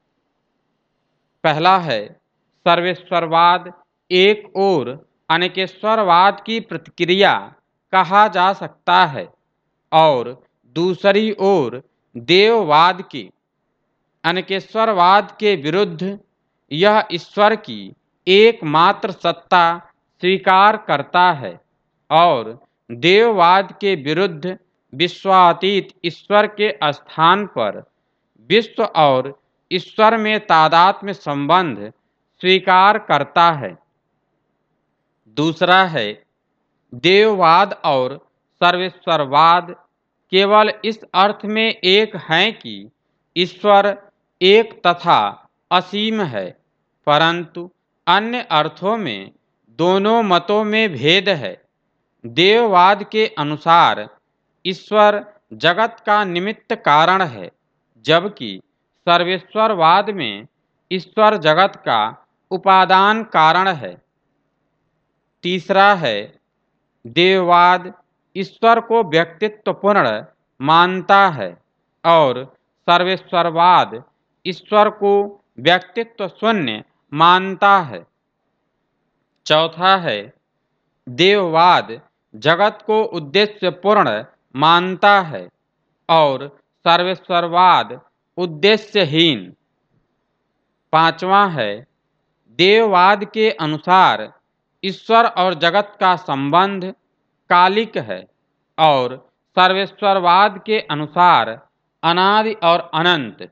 Speaker 1: पहला है सर्वेश्वरवाद एक ओर अनेकेश्वरवाद की प्रतिक्रिया कहा जा सकता है और दूसरी ओर देववाद की। अनेकेश्वरवाद के विरुद्ध यह ईश्वर की एकमात्र सत्ता स्वीकार करता है और देववाद के विरुद्ध विश्वातीत ईश्वर के स्थान पर विश्व और ईश्वर में तादात्म्य संबंध स्वीकार करता है। दूसरा है देववाद और सर्वेश्वरवाद केवल इस अर्थ में एक हैं कि ईश्वर एक तथा असीम है, परंतु अन्य अर्थों में दोनों मतों में भेद है। देववाद के अनुसार ईश्वर जगत का निमित्त कारण है, जबकि सर्वेश्वरवाद में ईश्वर जगत का उपादान कारण है। तीसरा है देववाद ईश्वर को व्यक्तित्वपूर्ण मानता है और सर्वेश्वरवाद ईश्वर को व्यक्तित्व शून्य मानता है। चौथा है देववाद जगत को उद्देश्यपूर्ण मानता है और सर्वेश्वरवाद उद्देश्यहीन। पांचवा है देववाद के अनुसार ईश्वर और जगत का संबंध कालिक है और सर्वेश्वरवाद के अनुसार अनादि और अनंत।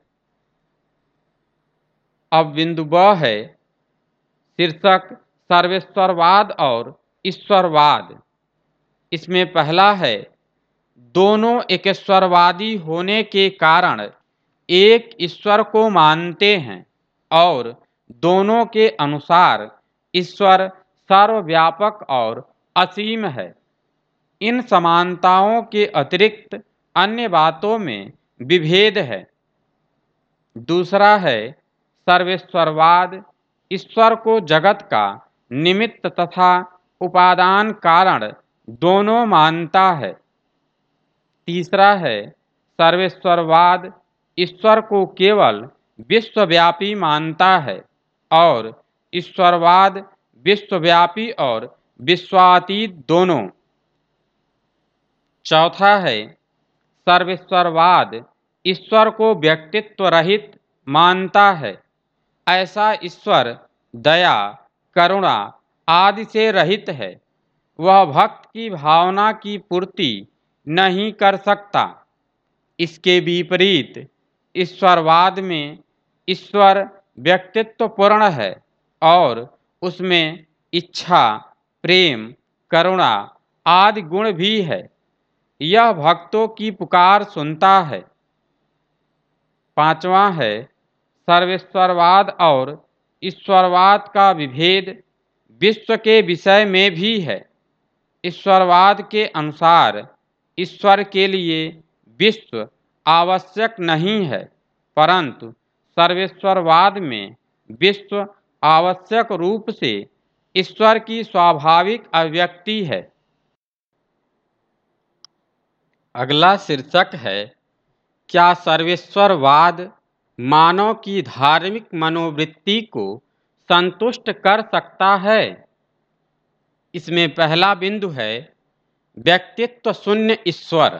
Speaker 1: अब बिंदु ब है शीर्षक सर्वेश्वरवाद और ईश्वरवाद। इसमें पहला है दोनों एकेश्वरवादी होने के कारण एक ईश्वर को मानते हैं और दोनों के अनुसार ईश्वर सर्वव्यापक और असीम है। इन समानताओं के अतिरिक्त अन्य बातों में विभेद है। दूसरा है सर्वेश्वरवाद, ईश्वर को जगत का निमित्त तथा उपादान कारण दोनों मानता है। तीसरा है सर्वेश्वरवाद, ईश्वर को केवल विश्वव्यापी मानता है और ईश्वरवाद विश्वव्यापी और विश्वातीत दोनों। चौथा है सर्वेश्वरवाद, ईश्वर को व्यक्तित्व रहित मानता है। ऐसा ईश्वर दया, करुणा आदि से रहित है। वह भक्त की भावना की पूर्ति नहीं कर सकता। इसके विपरीत ईश्वरवाद में ईश्वर व्यक्तित्व पूर्ण है और उसमें इच्छा, प्रेम, करुणा आदि गुण भी है। यह भक्तों की पुकार सुनता है। पांचवा है सर्वेश्वरवाद और ईश्वरवाद का विभेद विश्व के विषय में भी है। ईश्वरवाद के अनुसार ईश्वर के लिए विश्व आवश्यक नहीं है, परंतु सर्वेश्वरवाद में विश्व आवश्यक रूप से ईश्वर की स्वाभाविक अभिव्यक्ति है। अगला शीर्षक है क्या सर्वेश्वरवाद मानव की धार्मिक मनोवृत्ति को संतुष्ट कर सकता है। इसमें पहला बिंदु है व्यक्तित्व शून्य ईश्वर।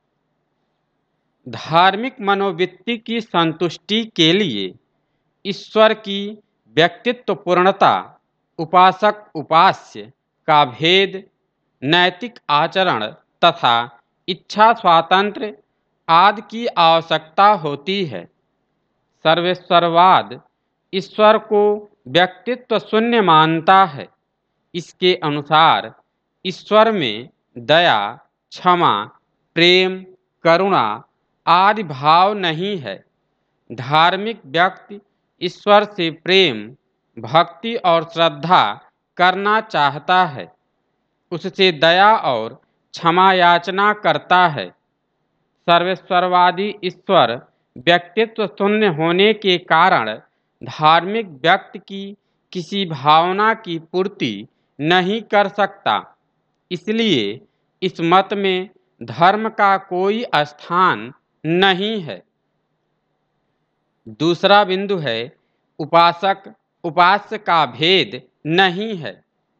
Speaker 1: धार्मिक मनोवृत्ति की संतुष्टि के लिए ईश्वर की व्यक्तित्व पूर्णता, उपासक उपास्य का भेद, नैतिक आचरण तथा इच्छा स्वातंत्र्य आदि की आवश्यकता होती है। सर्वेश्वरवाद ईश्वर को व्यक्तित्व शून्य मानता है। इसके अनुसार ईश्वर में दया, क्षमा, प्रेम, करुणा आदि भाव नहीं है। धार्मिक व्यक्ति ईश्वर से प्रेम, भक्ति और श्रद्धा करना चाहता है, उससे दया और क्षमा याचना करता है। सर्वेश्वरवादी ईश्वर व्यक्तित्व शून्य होने के कारण धार्मिक व्यक्ति की किसी भावना की पूर्ति नहीं कर सकता। इसलिए इस मत में धर्म का कोई स्थान नहीं है। दूसरा बिंदु है उपासक उपास्य का भेद नहीं है।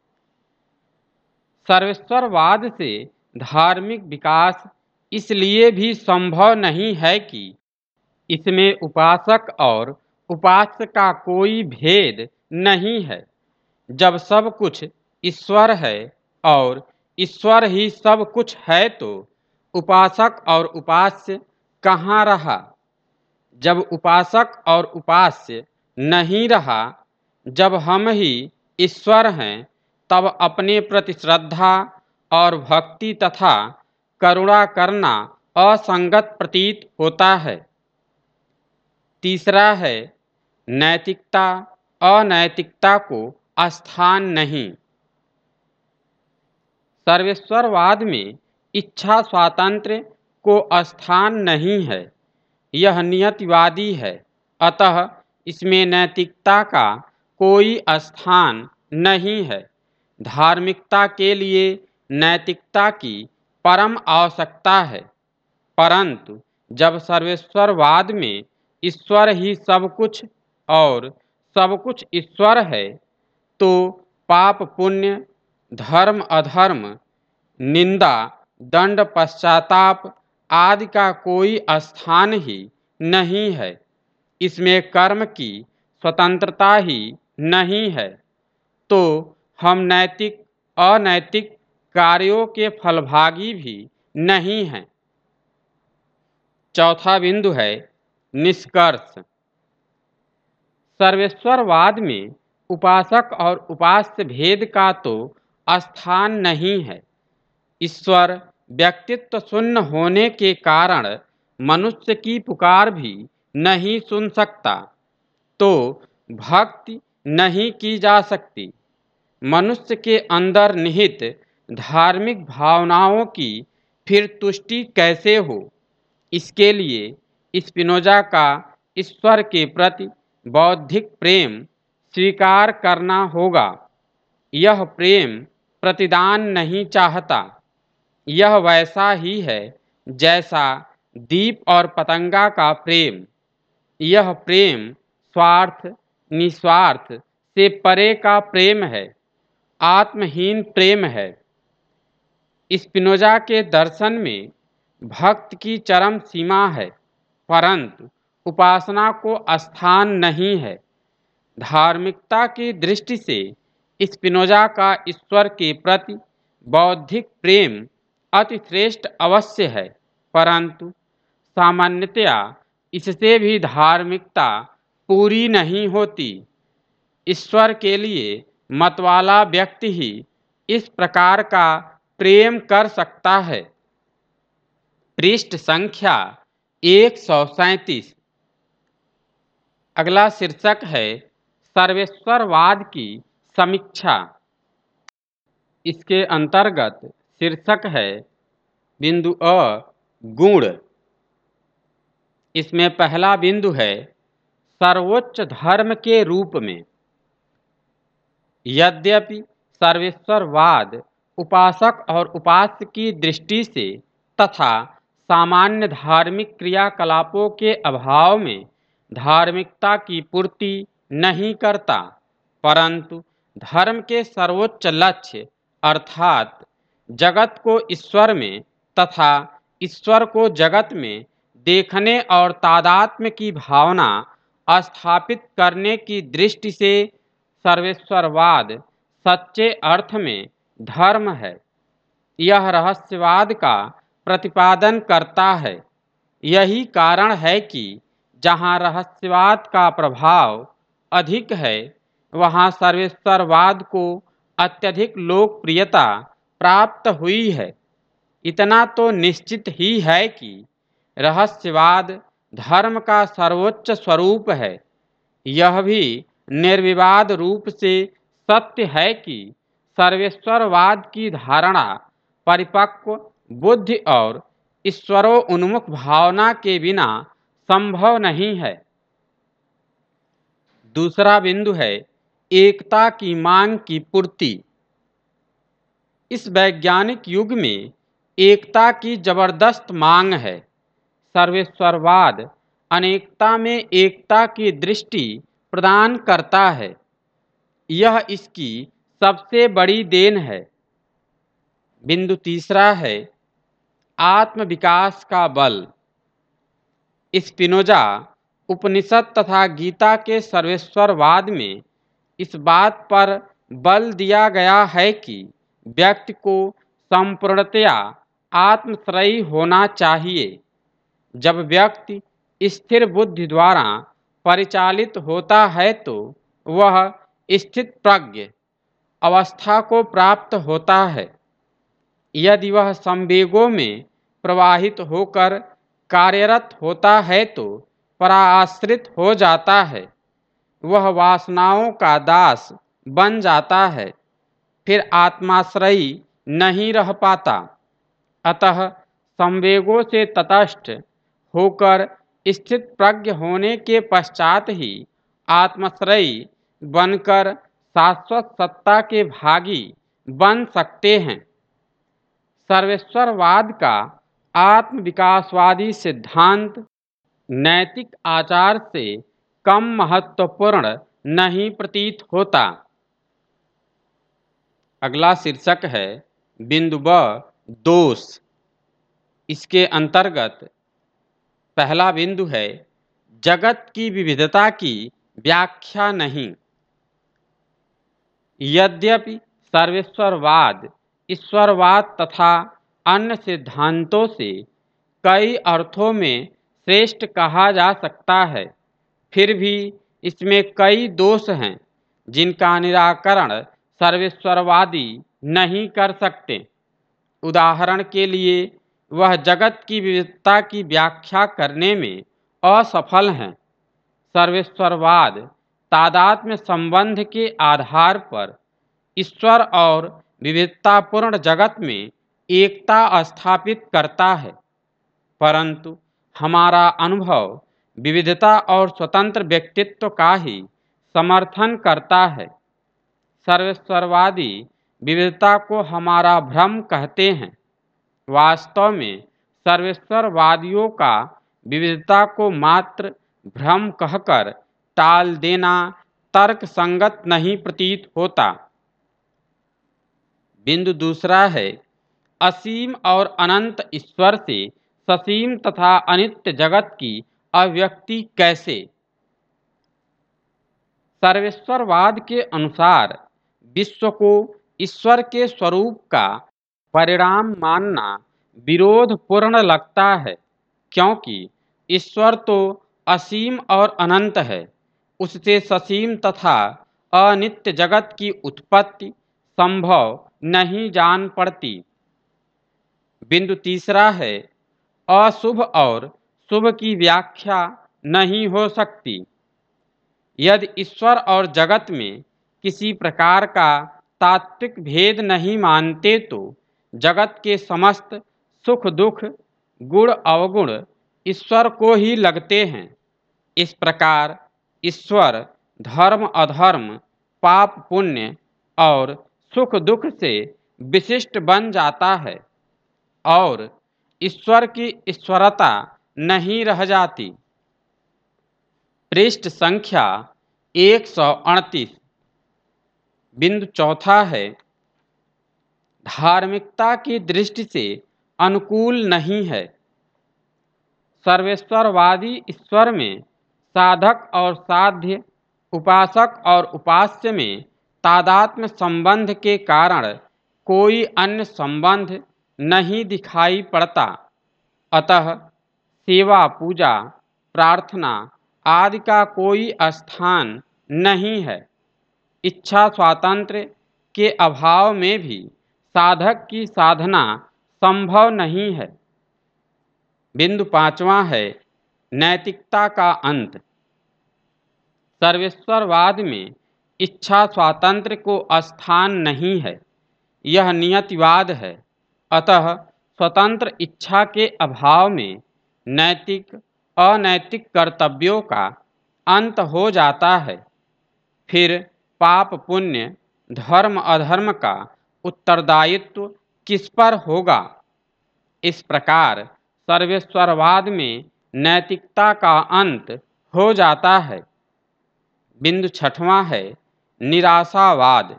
Speaker 1: सर्वेश्वरवाद से धार्मिक विकास इसलिए भी संभव नहीं है कि इसमें उपासक और उपास्य का कोई भेद नहीं है। जब सब कुछ ईश्वर है और ईश्वर ही सब कुछ है तो उपासक और उपास्य कहाँ रहा। जब उपासक और उपास्य नहीं रहा, जब हम ही ईश्वर हैं, तब अपने प्रति श्रद्धा और भक्ति तथा करुणा करना असंगत प्रतीत होता है। तीसरा है नैतिकता अनैतिकता को स्थान नहीं। सर्वेश्वरवाद में इच्छा स्वातंत्र्य को स्थान नहीं है, यह नियतिवादी है। अतः इसमें नैतिकता का कोई स्थान नहीं है। धार्मिकता के लिए नैतिकता की परम आवश्यकता है, परंतु जब सर्वेश्वरवाद में ईश्वर ही सब कुछ और सब कुछ ईश्वर है, तो पाप पुण्य, धर्म अधर्म, निंदा, दंड, पश्चाताप आदि का कोई स्थान ही नहीं है। इसमें कर्म की स्वतंत्रता ही नहीं है, तो हम नैतिक अनैतिक कार्यों के फलभागी भी नहीं हैं। चौथा बिंदु है निष्कर्ष। सर्वेश्वरवाद में उपासक और उपास्य भेद का तो स्थान नहीं है। ईश्वर व्यक्तित्व शून्य होने के कारण मनुष्य की पुकार भी नहीं सुन सकता, तो भक्ति नहीं की जा सकती। मनुष्य के अंदर निहित धार्मिक भावनाओं की फिर तुष्टि कैसे हो। इसके लिए स्पिनोजा का ईश्वर के प्रति बौद्धिक प्रेम स्वीकार करना होगा। यह प्रेम प्रतिदान नहीं चाहता, यह वैसा ही है जैसा दीप और पतंगा का प्रेम। यह प्रेम स्वार्थ, निस्वार्थ से परे का प्रेम है, आत्महीन प्रेम है। स्पिनोजा के दर्शन में भक्त की चरम सीमा है, परंतु उपासना को स्थान नहीं है। धार्मिकता की दृष्टि से स्पिनोजा का ईश्वर के प्रति बौद्धिक प्रेम अति श्रेष्ठ अवश्य है, परंतु सामान्यतया इससे भी धार्मिकता पूरी नहीं होती। ईश्वर के लिए मतवाला व्यक्ति ही इस प्रकार का प्रेम कर सकता है। पृष्ठ संख्या एक सौ सैंतीस। अगला शीर्षक है सर्वेश्वरवाद की समीक्षा। इसके अंतर्गत शीर्षक है बिंदु अ गुण। इसमें पहला बिंदु है सर्वोच्च धर्म के रूप में। यद्यपि सर्वेश्वरवाद उपासक और उपास्य की दृष्टि से तथा सामान्य धार्मिक क्रियाकलापों के अभाव में धार्मिकता की पूर्ति नहीं करता, परंतु धर्म के सर्वोच्च लक्ष्य अर्थात जगत को ईश्वर में तथा ईश्वर को जगत में देखने और तादात्म्य की भावना स्थापित करने की दृष्टि से सर्वेश्वरवाद सच्चे अर्थ में धर्म है। यह रहस्यवाद का प्रतिपादन करता है। यही कारण है कि जहाँ रहस्यवाद का प्रभाव अधिक है, वहाँ सर्वेश्वरवाद को अत्यधिक लोकप्रियता प्राप्त हुई है। इतना तो निश्चित ही है कि रहस्यवाद धर्म का सर्वोच्च स्वरूप है। यह भी निर्विवाद रूप से सत्य है कि सर्वेश्वरवाद की धारणा परिपक्व बुद्धि और ईश्वरोन्मुख भावना के बिना संभव नहीं है। दूसरा बिंदु है एकता की मांग की पूर्ति। इस वैज्ञानिक युग में एकता की जबरदस्त मांग है। सर्वेश्वरवाद अनेकता में एकता की दृष्टि प्रदान करता है। यह इसकी सबसे बड़ी देन है। बिंदु तीसरा है आत्मविकास का बल। स्पिनोजा उपनिषद तथा गीता के सर्वेश्वरवाद में इस बात पर बल दिया गया है कि व्यक्ति को संपूर्णतया आत्मश्रयी होना चाहिए। जब व्यक्ति स्थिर बुद्धि द्वारा परिचालित होता है तो वह स्थित प्रज्ञ अवस्था को प्राप्त होता है। यदि वह संवेगों में प्रवाहित होकर कार्यरत होता है तो पराश्रित हो जाता है। वह वासनाओं का दास बन जाता है, फिर आत्माश्रयी नहीं रह पाता। अतः संवेगों से तटस्थ होकर स्थित प्रज्ञ होने के पश्चात ही आत्माश्रयी बनकर शाश्वत सत्ता के भागी बन सकते हैं। सर्वेश्वरवाद का आत्मविकासवादी सिद्धांत नैतिक आचार से कम महत्वपूर्ण नहीं प्रतीत होता। अगला शीर्षक है बिंदु ब दोष। इसके अंतर्गत पहला बिंदु है जगत की विविधता की व्याख्या नहीं। यद्यपि सर्वेश्वरवाद ईश्वरवाद तथा अन्य सिद्धांतों से कई अर्थों में श्रेष्ठ कहा जा सकता है, फिर भी इसमें कई दोष हैं जिनका निराकरण सर्वेश्वरवादी नहीं कर सकते। उदाहरण के लिए वह जगत की विविधता की व्याख्या करने में असफल हैं। सर्वेश्वरवाद तादात्म्य संबंध के आधार पर ईश्वर और विविधतापूर्ण जगत में एकता स्थापित करता है, परंतु हमारा अनुभव विविधता और स्वतंत्र व्यक्तित्व का ही समर्थन करता है। सर्वेश्वरवादी विविधता को हमारा भ्रम कहते हैं। वास्तव में सर्वेश्वरवादियों का विविधता को मात्र भ्रम कहकर टाल देना तर्क संगत नहीं प्रतीत होता। बिंदु दूसरा है, असीम और अनंत ईश्वर से ससीम तथा अनित्य जगत की अव्यक्ति कैसे? सर्वेश्वरवाद के अनुसार विश्व को ईश्वर के स्वरूप का परिणाम मानना विरोधपूर्ण लगता है, क्योंकि ईश्वर तो असीम और अनंत है। उससे ससीम तथा अनित्य जगत की उत्पत्ति संभव नहीं जान पड़ती। बिंदु तीसरा है, अशुभ और शुभ की व्याख्या नहीं हो सकती। यदि ईश्वर और जगत में किसी प्रकार का तात्विक भेद नहीं मानते तो जगत के समस्त सुख दुख गुण अवगुण ईश्वर को ही लगते हैं। इस प्रकार ईश्वर धर्म अधर्म पाप पुण्य और सुख दुख से विशिष्ट बन जाता है और ईश्वर की ईश्वरता नहीं रह जाती। पृष्ठ संख्या एक सौ अड़तीस। बिंदु चौथा है, धार्मिकता की दृष्टि से अनुकूल नहीं है। सर्वेश्वरवादी ईश्वर में साधक और साध्य, उपासक और उपास्य में तादात्म्य संबंध के कारण कोई अन्य संबंध नहीं दिखाई पड़ता। अतः सेवा पूजा प्रार्थना आदि का कोई स्थान नहीं है। इच्छा स्वातंत्र्य के अभाव में भी साधक की साधना संभव नहीं है। बिंदु पांचवा है, नैतिकता का अंत। सर्वेश्वरवाद में इच्छा स्वातंत्र्य को स्थान नहीं है, यह नियतिवाद है। अतः स्वतंत्र इच्छा के अभाव में नैतिक अनैतिक कर्तव्यों का अंत हो जाता है। फिर पाप पुण्य धर्म अधर्म का उत्तरदायित्व किस पर होगा? इस प्रकार सर्वेश्वरवाद में नैतिकता का अंत हो जाता है। बिंदु छठवां है, निराशावाद।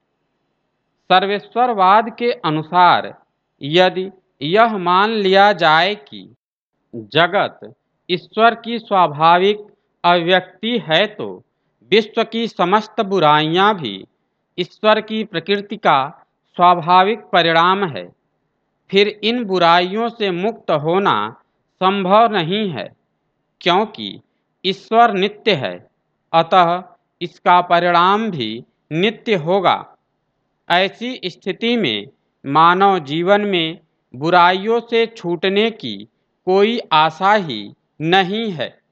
Speaker 1: सर्वेश्वरवाद के अनुसार यदि यह मान लिया जाए कि जगत ईश्वर की स्वाभाविक अभिव्यक्ति है तो विश्व की समस्त बुराइयां भी ईश्वर की प्रकृति का स्वाभाविक परिणाम है। फिर इन बुराइयों से मुक्त होना संभव नहीं है, क्योंकि ईश्वर नित्य है, अतः इसका परिणाम भी नित्य होगा। ऐसी स्थिति में मानव जीवन में बुराइयों से छूटने की कोई आशा ही नहीं है।